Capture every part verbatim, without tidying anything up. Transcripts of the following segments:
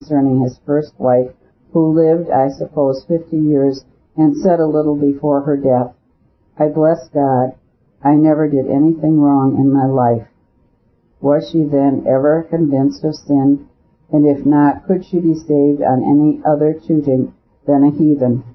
concerning his first wife, who lived, I suppose, fifty years, and said a little before her death, "I bless God, I never did anything wrong in my life." Was she then ever convinced of sin? And if not, could she be saved on any other tuting than a heathen?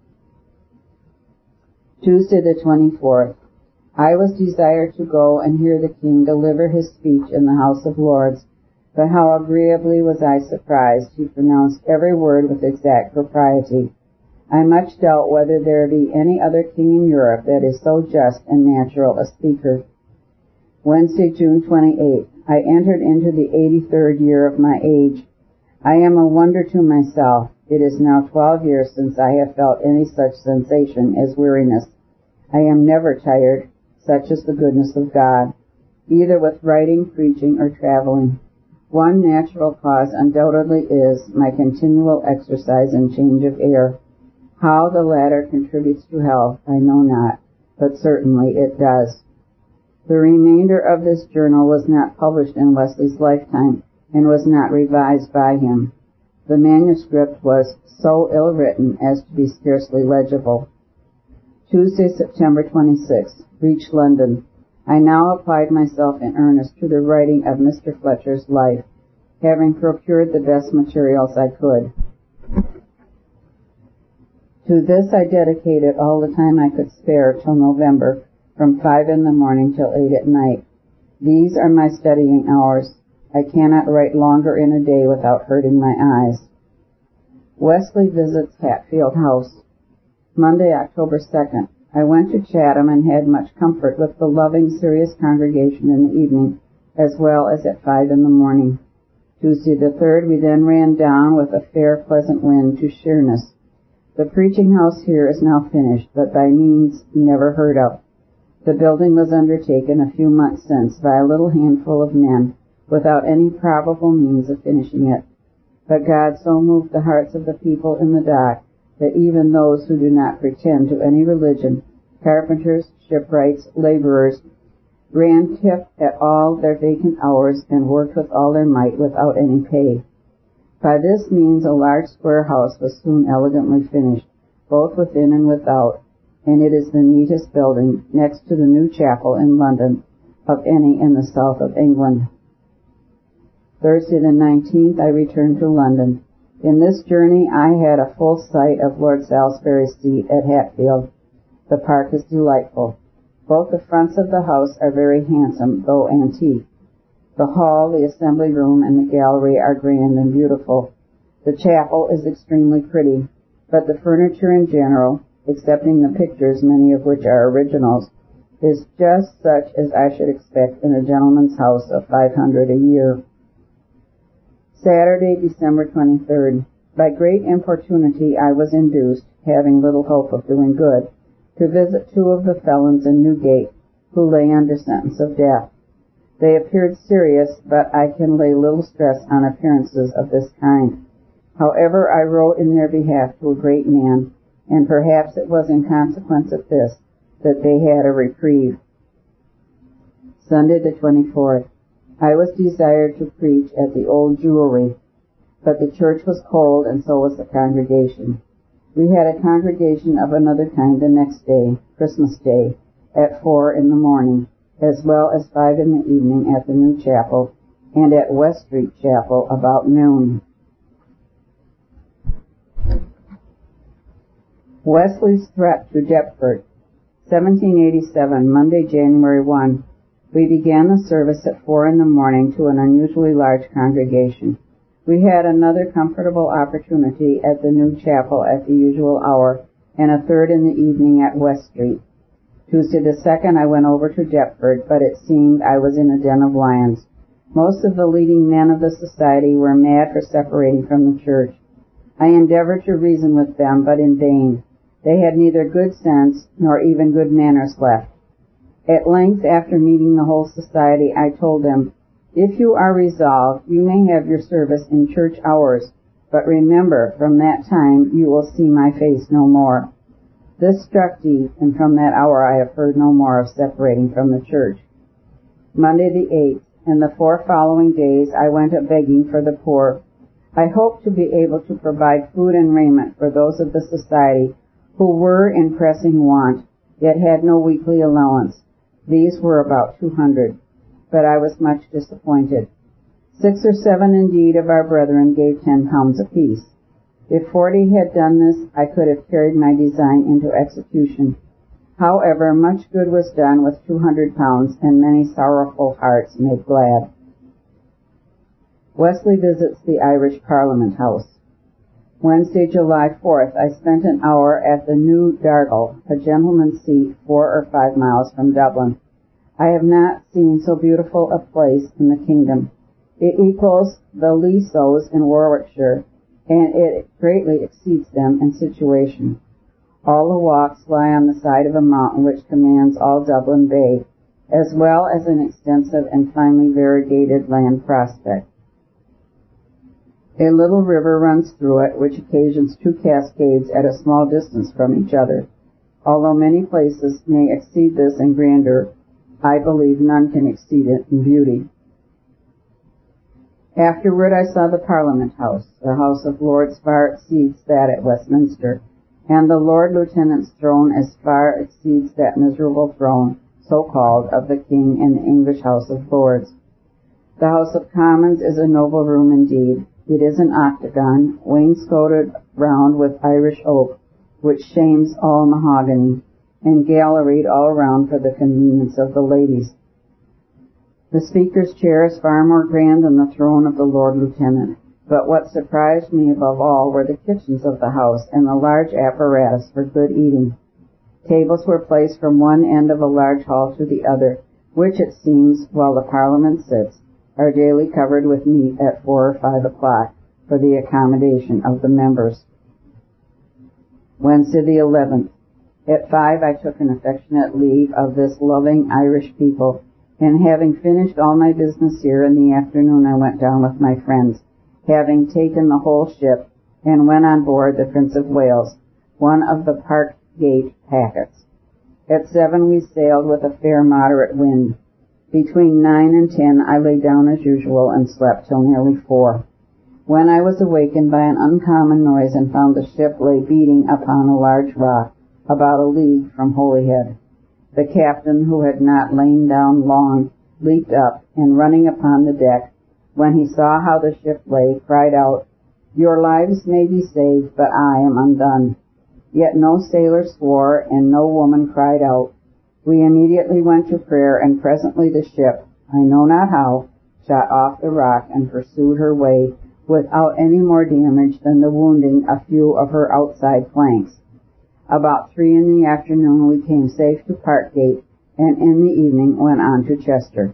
Tuesday the twenty-fourth. I was desired to go and hear the King deliver his speech in the House of Lords, but how agreeably was I surprised he pronounced every word with exact propriety. I much doubt whether there be any other king in Europe that is so just and natural a speaker. Wednesday, June twenty-eighth. I entered into the eighty-third year of my age. I am a wonder to myself. It is now twelve years since I have felt any such sensation as weariness. I am never tired, such is the goodness of God, either with writing, preaching, or traveling. One natural cause undoubtedly is my continual exercise and change of air. How the latter contributes to health, I know not, but certainly it does. The remainder of this journal was not published in Wesley's lifetime and was not revised by him. The manuscript was so ill-written as to be scarcely legible. Tuesday, September twenty-sixth. Reached London. I now applied myself in earnest to the writing of Mister Fletcher's life, having procured the best materials I could. To this I dedicated all the time I could spare till November, from five in the morning till eight at night. These are my studying hours. I cannot write longer in a day without hurting my eyes. Wesley visits Hatfield House. Monday, October second. I went to Chatham and had much comfort with the loving, serious congregation in the evening, as well as at five in the morning. Tuesday the third, we then ran down with a fair, pleasant wind to Sheerness. The preaching house here is now finished, but by means never heard of. The building was undertaken a few months since by a little handful of men, without any probable means of finishing it. But God so moved the hearts of the people in the dock that even those who do not pretend to any religion, carpenters, shipwrights, laborers, ran tip at all their vacant hours and worked with all their might without any pay. By this means a large square house was soon elegantly finished, both within and without, and it is the neatest building, next to the new chapel in London, of any in the south of England. Thursday the nineteenth, I returned to London. In this journey I had a full sight of Lord Salisbury's seat at Hatfield. The park is delightful. Both the fronts of the house are very handsome, though antique. The hall, the assembly room, and the gallery are grand and beautiful. The chapel is extremely pretty, but the furniture in general, excepting the pictures, many of which are originals, is just such as I should expect in a gentleman's house of five hundred a year. Saturday, December twenty-third. By great importunity I was induced, having little hope of doing good, to visit two of the felons in Newgate, who lay under sentence of death. They appeared serious, but I can lay little stress on appearances of this kind. However, I wrote in their behalf to a great man, and perhaps it was in consequence of this that they had a reprieve. Sunday the twenty-fourth. I was desired to preach at the Old Jewelry, but the church was cold, and so was the congregation. We had a congregation of another kind the next day, Christmas Day, at four in the morning, as well as five in the evening at the new chapel, and at West Street Chapel about noon. Wesley's threat to Deptford. seventeen eighty-seven, Monday, January first. We began the service at four in the morning to an unusually large congregation. We had another comfortable opportunity at the new chapel at the usual hour, and a third in the evening at West Street. Tuesday the second, I went over to Deptford, but it seemed I was in a den of lions. Most of the leading men of the society were mad for separating from the church. I endeavored to reason with them, but in vain. They had neither good sense nor even good manners left. At length, after meeting the whole society, I told them, "If you are resolved, you may have your service in church hours, but remember, from that time you will see my face no more." This struck deep, and from that hour I have heard no more of separating from the church. Monday the eighth, and the four following days I went a begging for the poor. I hoped to be able to provide food and raiment for those of the society who were in pressing want, yet had no weekly allowance. These were about two hundred, but I was much disappointed. Six or seven indeed of our brethren gave ten pounds apiece. If forty had done this, I could have carried my design into execution. However, much good was done with two hundred pounds, and many sorrowful hearts made glad. Wesley visits the Irish Parliament House. Wednesday, July fourth, I spent an hour at the New Dargle, a gentleman's seat four or five miles from Dublin. I have not seen so beautiful a place in the kingdom. It equals the Leasows in Warwickshire, and it greatly exceeds them in situation. All the walks lie on the side of a mountain which commands all Dublin Bay, as well as an extensive and finely variegated land prospect. A little river runs through it, which occasions two cascades at a small distance from each other. Although many places may exceed this in grandeur, I believe none can exceed it in beauty. Afterward I saw the Parliament House. The House of Lords far exceeds that at Westminster, and the Lord Lieutenant's throne as far exceeds that miserable throne, so-called, of the King in the English House of Lords. The House of Commons is a noble room indeed. It is an octagon, wainscoted round with Irish oak, which shames all mahogany, and galleried all around for the convenience of the ladies. The Speaker's chair is far more grand than the throne of the Lord Lieutenant, but what surprised me above all were the kitchens of the house and the large apparatus for good eating. Tables were placed from one end of a large hall to the other, which, it seems, while the Parliament sits, are daily covered with meat at four or five o'clock for the accommodation of the members. Wednesday the eleventh. At five I took an affectionate leave of this loving Irish people, and having finished all my business here in the afternoon I went down with my friends, having taken the whole ship, and went on board the Prince of Wales, one of the Park Gate packets. At seven we sailed with a fair moderate wind. Between nine and ten I lay down as usual and slept till nearly four, when I was awakened by an uncommon noise and found the ship lay beating upon a large rock about a league from Holyhead. The captain, who had not lain down long, leaped up, and running upon the deck, when he saw how the ship lay, cried out, "Your lives may be saved, but I am undone." Yet no sailor swore, and no woman cried out. We immediately went to prayer, and presently the ship, I know not how, shot off the rock and pursued her way without any more damage than the wounding a few of her outside flanks. About three in the afternoon we came safe to Parkgate, and in the evening went on to Chester.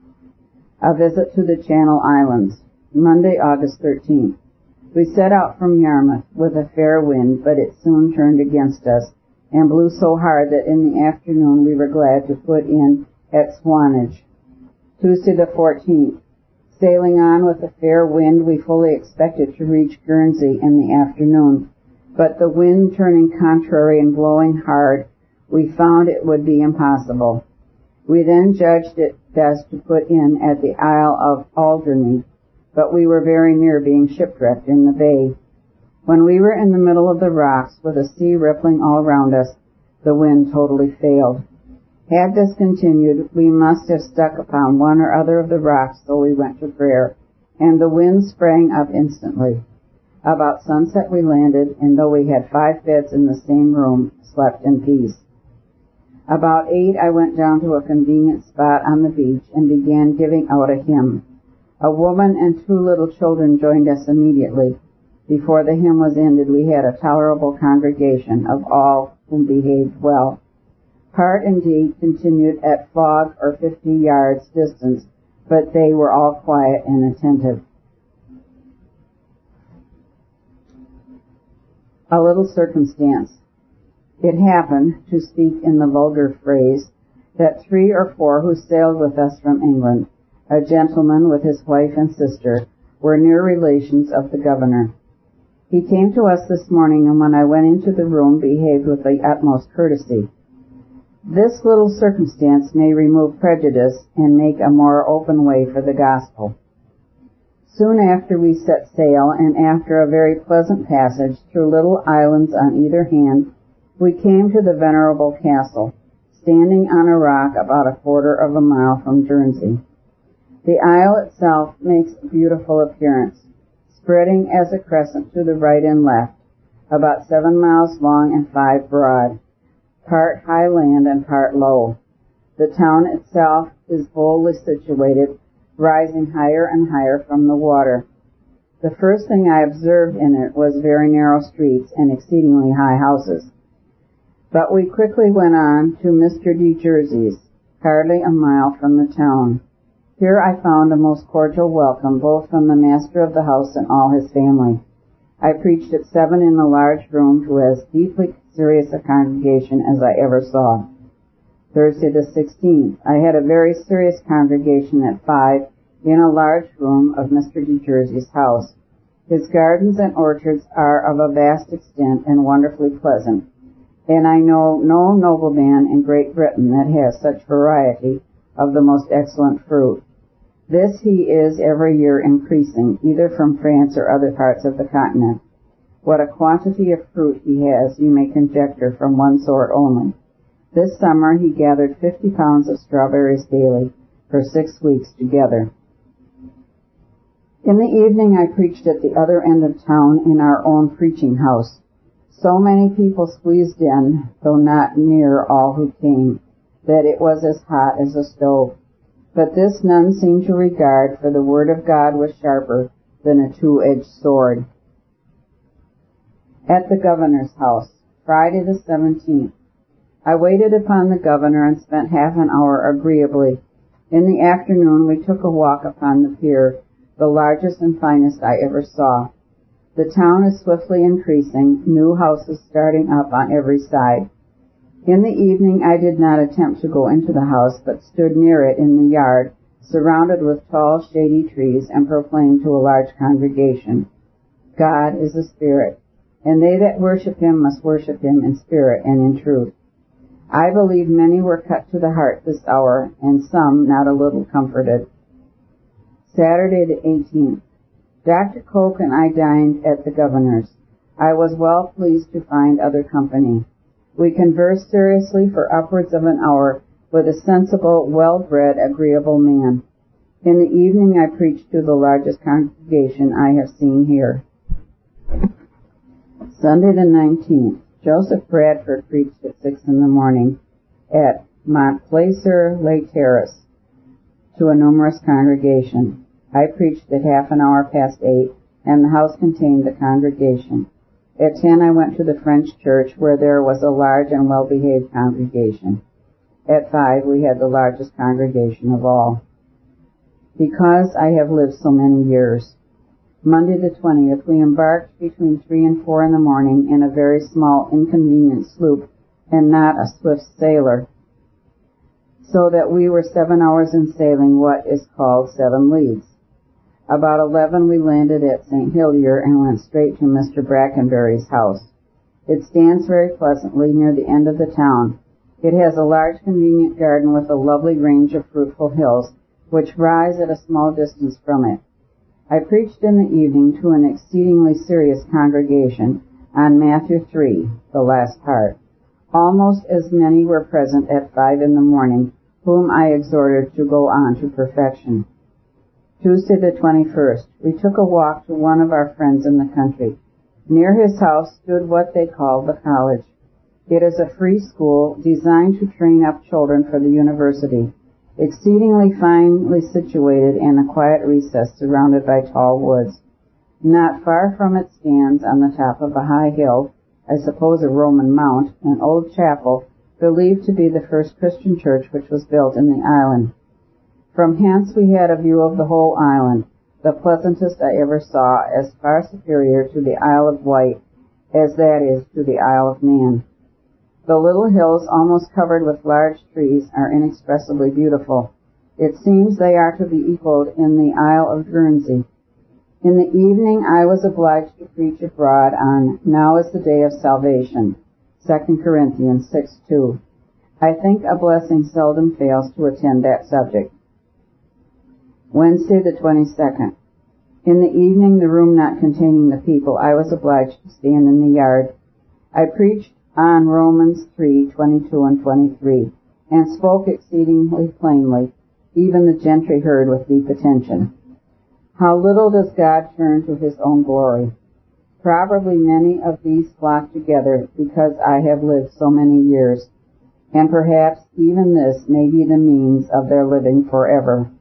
A visit to the Channel Islands. Monday, August thirteenth. We set out from Yarmouth with a fair wind, but it soon turned against us, and blew so hard that in the afternoon we were glad to put in at Swanage. Tuesday the fourteenth. Sailing on with a fair wind, we fully expected to reach Guernsey in the afternoon, but the wind turning contrary and blowing hard, we found it would be impossible. We then judged it best to put in at the Isle of Alderney, but we were very near being shipwrecked in the bay. When we were in the middle of the rocks, with the sea rippling all round us, the wind totally failed. Had this continued, we must have stuck upon one or other of the rocks, so we went to prayer, and the wind sprang up instantly. About sunset we landed, and though we had five beds in the same room, slept in peace. About eight I went down to a convenient spot on the beach and began giving out a hymn. A woman and two little children joined us immediately. Before the hymn was ended, we had a tolerable congregation of all who behaved well. Part, indeed, continued at fog or fifty yards distance, but they were all quiet and attentive. A little circumstance. It happened, to speak in the vulgar phrase, that three or four who sailed with us from England, a gentleman with his wife and sister, were near relations of the governor. He came to us this morning, and when I went into the room, behaved with the utmost courtesy. This little circumstance may remove prejudice and make a more open way for the gospel. Soon after we set sail, and after a very pleasant passage through little islands on either hand, we came to the venerable castle, standing on a rock about a quarter of a mile from Guernsey. The isle itself makes a beautiful appearance, spreading as a crescent to the right and left, about seven miles long and five broad, part high land and part low. The town itself is boldly situated, rising higher and higher from the water. The first thing I observed in it was very narrow streets and exceedingly high houses. But we quickly went on to Mister de Jersey's, hardly a mile from the town. Here I found a most cordial welcome, both from the master of the house and all his family. I preached at seven in a large room to as deeply serious a congregation as I ever saw. Thursday the sixteenth, I had a very serious congregation at five in a large room of Mister de Jersey's house. His gardens and orchards are of a vast extent and wonderfully pleasant, and I know no nobleman in Great Britain that has such variety of the most excellent fruit. This he is every year increasing, either from France or other parts of the continent. What a quantity of fruit he has you may conjecture from one sort only. This summer he gathered fifty pounds of strawberries daily for six weeks together. In the evening I preached at the other end of town in our own preaching house. So many people squeezed in, though not near all who came, that it was as hot as a stove. But this none seemed to regard, for the word of God was sharper than a two-edged sword. At the governor's house, Friday the seventeenth. I waited upon the governor and spent half an hour agreeably. In the afternoon we took a walk upon the pier, the largest and finest I ever saw. The town is swiftly increasing, new houses starting up on every side. In the evening I did not attempt to go into the house, but stood near it in the yard, surrounded with tall, shady trees, and proclaimed to a large congregation, God is a spirit, and they that worship him must worship him in spirit and in truth. I believe many were cut to the heart this hour, and some not a little comforted. Saturday the eighteenth. Doctor Coke and I dined at the governor's. I was well pleased to find other company. We conversed seriously for upwards of an hour with a sensible, well-bred, agreeable man. In the evening I preached to the largest congregation I have seen here. Sunday the nineteenth. Joseph Bradford preached at six in the morning at Montplaisir-les Terraces to a numerous congregation. I preached at half an hour past eight, and the house contained the congregation. At ten I went to the French church, where there was a large and well-behaved congregation. At five we had the largest congregation of all. Because I have lived so many years. Monday the twentieth, we embarked between three and four in the morning in a very small, inconvenient sloop, and not a swift sailer, so that we were seven hours in sailing what is called seven leagues. About eleven we landed at Saint Helier and went straight to Mister Brackenbury's house. It stands very pleasantly near the end of the town. It has a large convenient garden with a lovely range of fruitful hills, which rise at a small distance from it. I preached in the evening to an exceedingly serious congregation on Matthew three, the last part. Almost as many were present at five in the morning, whom I exhorted to go on to perfection. Tuesday the twenty-first, we took a walk to one of our friends in the country. Near his house stood what they call the college. It is a free school designed to train up children for the university, exceedingly finely situated in a quiet recess surrounded by tall woods. Not far from it stands, on the top of a high hill, I suppose a Roman mount, an old chapel, believed to be the first Christian church which was built in the island. From hence we had a view of the whole island, the pleasantest I ever saw, as far superior to the Isle of Wight as that is to the Isle of Man. The little hills, almost covered with large trees, are inexpressibly beautiful. It seems they are to be equaled in the Isle of Guernsey. In the evening I was obliged to preach abroad on Now is the Day of Salvation, Second Corinthians six two. I think a blessing seldom fails to attend that subject. Wednesday the twenty-second. In the evening, the room not containing the people, I was obliged to stand in the yard. I preached on Romans three, twenty-two and twenty-three, and spoke exceedingly plainly. Even the gentry heard with deep attention. How little does God turn to his own glory? Probably many of these flock together because I have lived so many years, and perhaps even this may be the means of their living forever.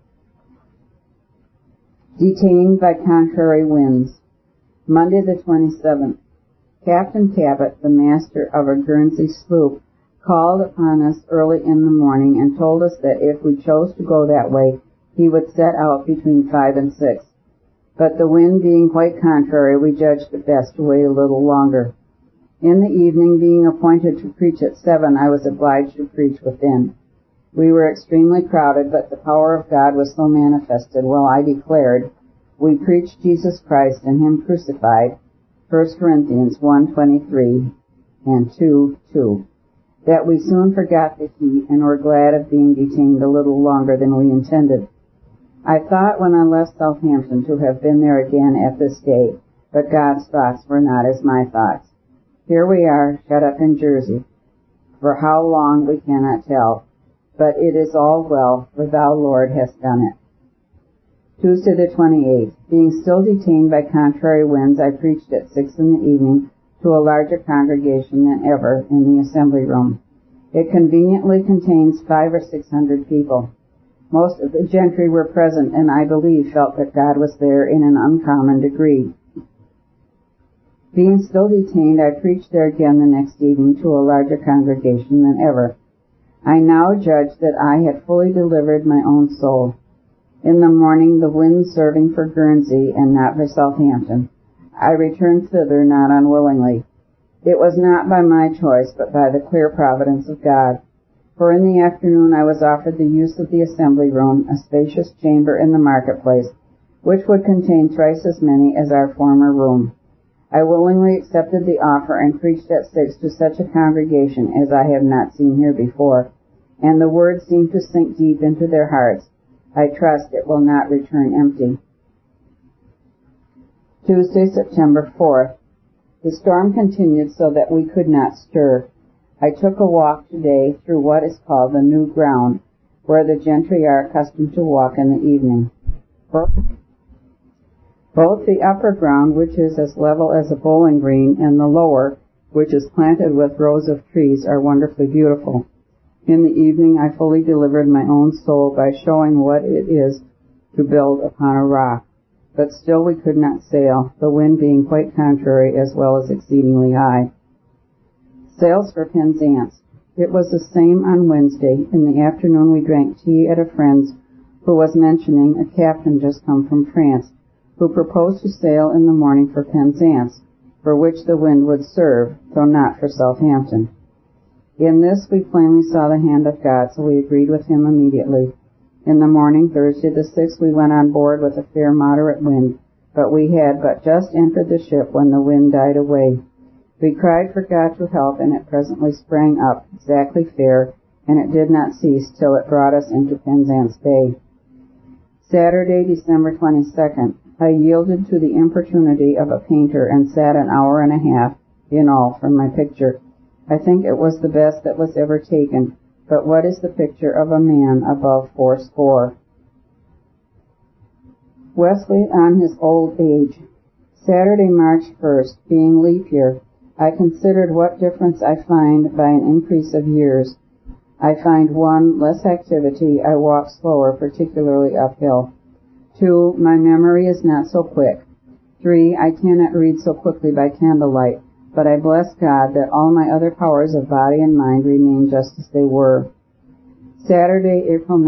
Detained by contrary winds. Monday the twenty-seventh. Captain Cabot, the master of a Guernsey sloop, called upon us early in the morning and told us that if we chose to go that way, he would set out between five and six. But the wind being quite contrary, we judged it best to wait a little longer. In the evening, being appointed to preach at seven, I was obliged to preach within. We were extremely crowded, but the power of God was so manifested, while I declared, we preached Jesus Christ and him crucified, First Corinthians one twenty-three and two two, that we soon forgot the heat and were glad of being detained a little longer than we intended. I thought when I left Southampton to have been there again at this day, but God's thoughts were not as my thoughts. Here we are, shut up in Jersey. For how long we cannot tell, but it is all well, for thou, Lord, hast done it. Tuesday the twenty-eighth. Being still detained by contrary winds, I preached at six in the evening to a larger congregation than ever in the assembly room. It conveniently contains five or six hundred people. Most of the gentry were present, and I believe felt that God was there in an uncommon degree. Being still detained, I preached there again the next evening to a larger congregation than ever. I now judged that I had fully delivered my own soul. In the morning, the wind serving for Guernsey and not for Southampton, I returned thither not unwillingly. It was not by my choice, but by the clear providence of God. For in the afternoon I was offered the use of the assembly room, a spacious chamber in the marketplace, which would contain thrice as many as our former room. I willingly accepted the offer and preached at six to such a congregation as I have not seen here before, and the word seemed to sink deep into their hearts. I trust it will not return empty. Tuesday, September fourth. The storm continued so that we could not stir. I took a walk today through what is called the New Ground, where the gentry are accustomed to walk in the evening. Both the upper ground, which is as level as a bowling green, and the lower, which is planted with rows of trees, are wonderfully beautiful. In the evening I fully delivered my own soul by showing what it is to build upon a rock. But still we could not sail, the wind being quite contrary as well as exceedingly high. Sails for Penzance. It was the same on Wednesday. In the afternoon we drank tea at a friend's, who was mentioning a captain just come from France, who proposed to sail in the morning for Penzance, for which the wind would serve, though not for Southampton. In this we plainly saw the hand of God, so we agreed with him immediately. In the morning, Thursday the sixth, we went on board with a fair moderate wind, but we had but just entered the ship when the wind died away. We cried for God to help, and it presently sprang up, exactly fair, and it did not cease till it brought us into Penzance Bay. Saturday, December twenty-second. I yielded to the importunity of a painter and sat an hour and a half, in all, from my picture. I think it was the best that was ever taken, but what is the picture of a man above fourscore? Wesley on his old age. Saturday, March first, being leap year, I considered what difference I find by an increase of years. I find one, less activity, I walk slower, particularly uphill. Two, my memory is not so quick. Three, I cannot read so quickly by candlelight, but I bless God that all my other powers of body and mind remain just as they were. Saturday, April